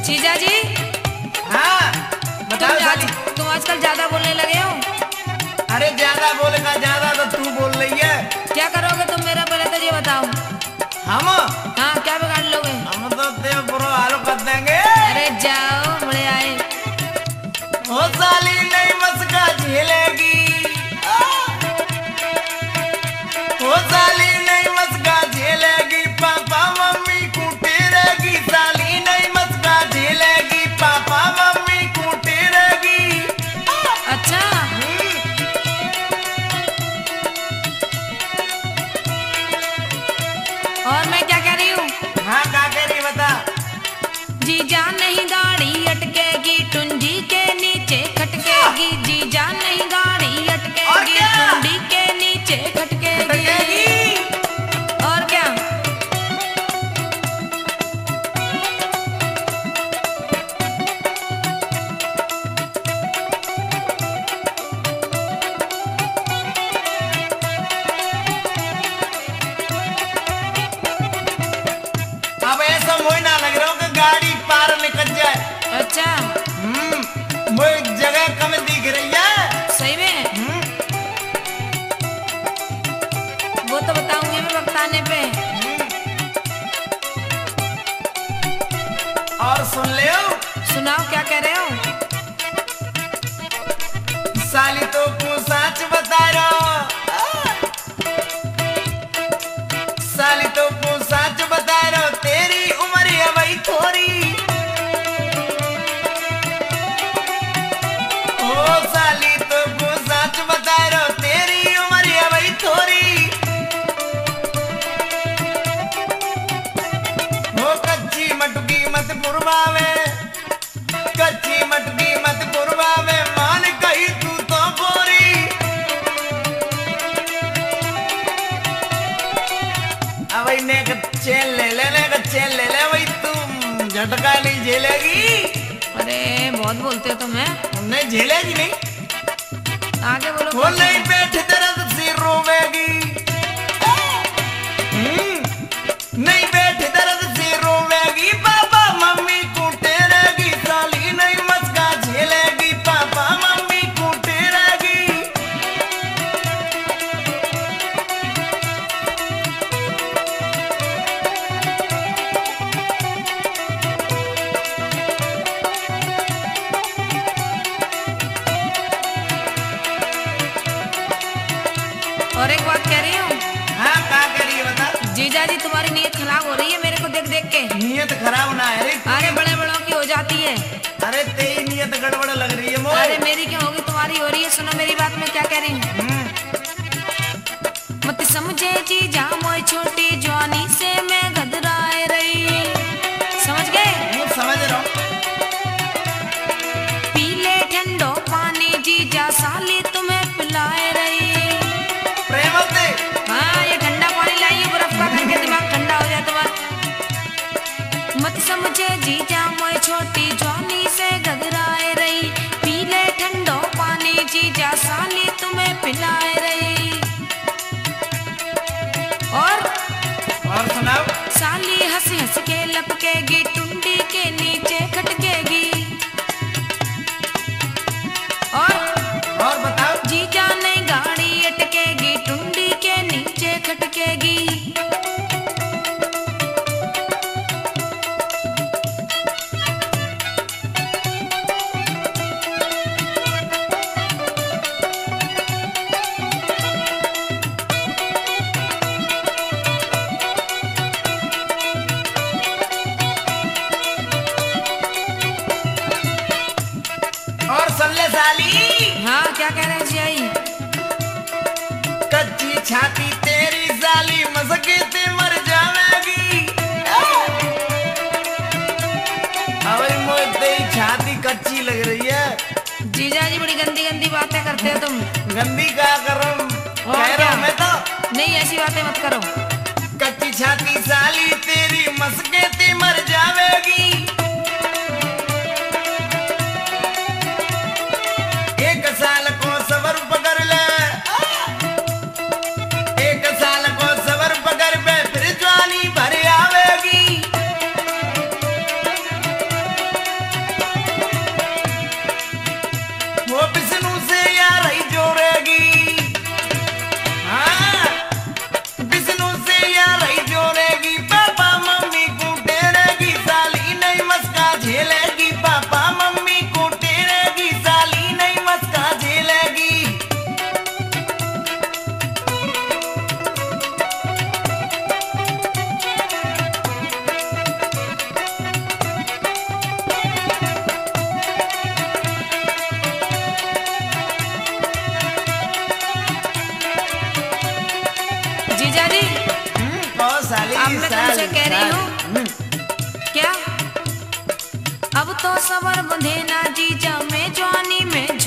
जीजा जी। हाँ बताओ साली। तुम आजकल ज्यादा बोलने लगे हो। अरे ज्यादा बोलेगा, ज्यादा तो तू बोल रही है। क्या करोगे तुम मेरा, पहले तो ये बताओ। हम हाँ, क्या बिगाड़ लोगे? हम तो तेरे बुरा हाल कर देंगे। अरे जाओ, बड़े आए। ओ साली नहीं मस्का झेलेगी, ओ साली नहीं मस्का झेलेगी, पापा मम्मी कूटेगी। साली नहीं मस्का झेलेगी, पापा मम्मी कूटेगी। अच्छा, और मैं क्या कह रही हूँ? हाँ क्या कह रही बता। जीजा नहीं गाड़ी अटकेगी, टुंडी के नीचे खटकेगी। जीजा नहीं गाड़ी अटकेगी, टुंडी के नीचे खटकेगी। और क्या? अब ऐसा मोई ना लग रहा हो कि गाड़ी पार निकल जाए। अच्छा, मोई जगह कम दिख रही है। सही में? वो तो बताऊंगी मैं वक्त आने पे। और सुन ले सुनाओ, क्या कह रहे हो? साली तो तू सच बता रहा, साली तो तू सच बता रहा, तेरी उम्र है वही थोड़ी। ओ साली तो तू सच बता रहा, तेरी उम्र है वही थोड़ी। ओ कच्ची मटकी मत पुरवावे, कच्ची मटकी मत पुरवावे, मान कही तू तो गोरी। अब इन्हें चैन ले लेने का चैन ले ले, वही तुम झटका नहीं झेलेगी। अरे बहुत बोलते हो तुम। है नहीं झेलेगी नहीं, आगे बोलो। वो नहीं बैठे दर्द से रोवेगी। नहीं बैठे दर्द से रोवेगी, पापा मम्मी कूटेगी। साली नहीं मस्का झेलेगी, पापा मम्मी कूटेगी। और एक बात कह रही हूँ। हाँ क्या करिए बता। जीजा जी, तुम्हारी नीयत खराब हो रही है मेरे को देख देख के। नीयत खराब ना है रे। अरे बड़े बड़ों की हो जाती है। अरे तेरी नीयत गड़बड़ लग रही है मोए। अरे मेरी क्यों होगी, तुम्हारी हो रही है। सुनो मेरी बात, मैं क्या कह रही हूँ। मत समझे जीजा, मोई छोटी जवानी से मैं घबराए रही। समझ गए? समझ रहा हूँ। पीले ठंडो पानी जीजा, साली तुम्हें पिलाए रही। प्रेम से हाँ, ये ठंडा पानी लाइए, बर्फ का करके दिमाग ठंडा हो जाए तुम्हारा। मत समझे जीजा, मोई छोटी जवानी से घबराए रही। पीले ठंडो पानी जीजा, साली तुम्हें पिलाए रही। और सुनाओ। साली हंस हंस के लपकेगी, टुंडी के नीचे खटकेगी। और बताओ। जीजा नहीं गाड़ी अटकेगी, टुंडी के नीचे खटकेगी। और सुन ले साली। हाँ, क्या कह रहे हैं जी? कच्ची छाती तेरी साली मसके ते मर जावेगी। अरे मोए तेरी छाती कच्ची लग रही है। जीजा जी, बड़ी गंदी गंदी बातें करते हो तुम। गंदी क्या कर रहा हूँ, कह रहा हूँ मैं तो। नहीं, ऐसी बातें मत करो। कच्ची छाती साली तेरी मसके ते मर जावेगी। एक साल को सबर पकड़ ले, एक साल को सबर पकड़ पे फिर जवानी भर आवेगी। तुझसे कह रही हूँ क्या अब तो सबर बंधे ना जीजा मैं जवानी में